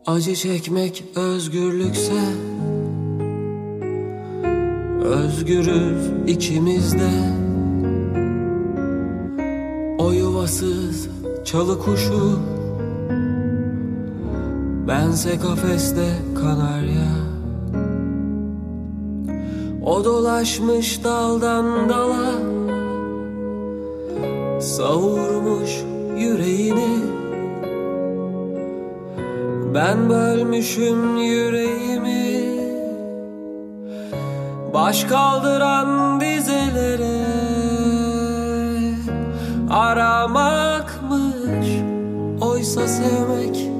Acı çekmek özgürlükse, özgürüz ikimiz de. O yuvasız çalı kuşu, bense kafeste kanarya. O dolaşmış daldan dala, savurmuş yüreğini. Ben bölmüşüm yüreğimi, baş kaldıran dizelere. Aramakmış oysa sevmek,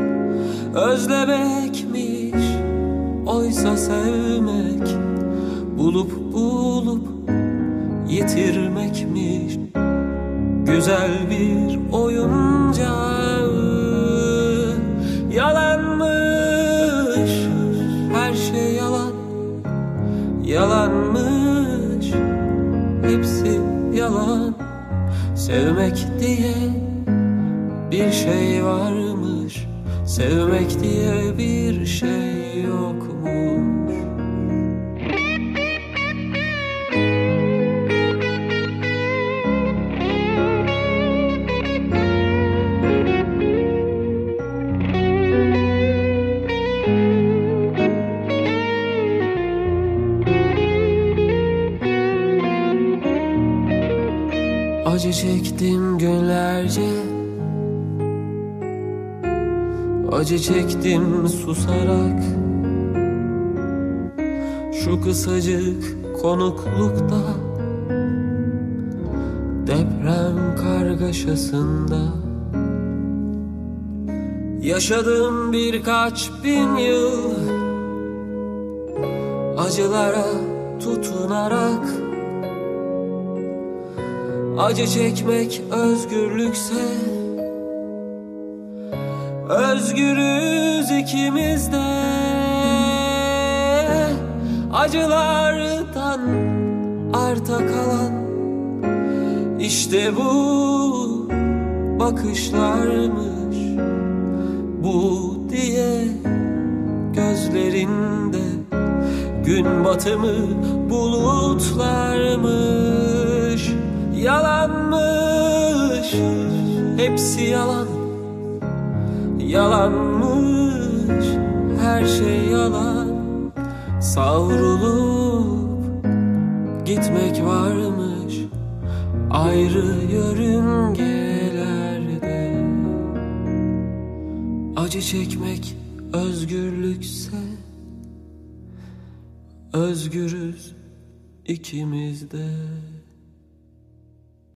özlemekmiş oysa sevmek. Bulup bulup yitirmekmiş güzel bir oyuncağı. Yalanmış her şey, yalan. Yalanmış hepsi yalan. Sevmek diye bir şey varmış, sevmek diye bir şey yokmuş. Acı çektim günlerce, acı çektim susarak. Şu kısacık konuklukta, deprem kargaşasında. Yaşadım birkaç bin yıl acılara tutunarak. Acı çekmek özgürlükse, özgürüz ikimiz de. Acılardan arta kalan işte bu bakışlarmış. Bu diye gözlerinde gün batımı bulutlarmış. Yalanmış hepsi yalan. Yalanmış her şey yalan. Savrulup gitmek varmış ayrı yörüngelerde. Acı çekmek özgürlükse, özgürüz ikimiz de.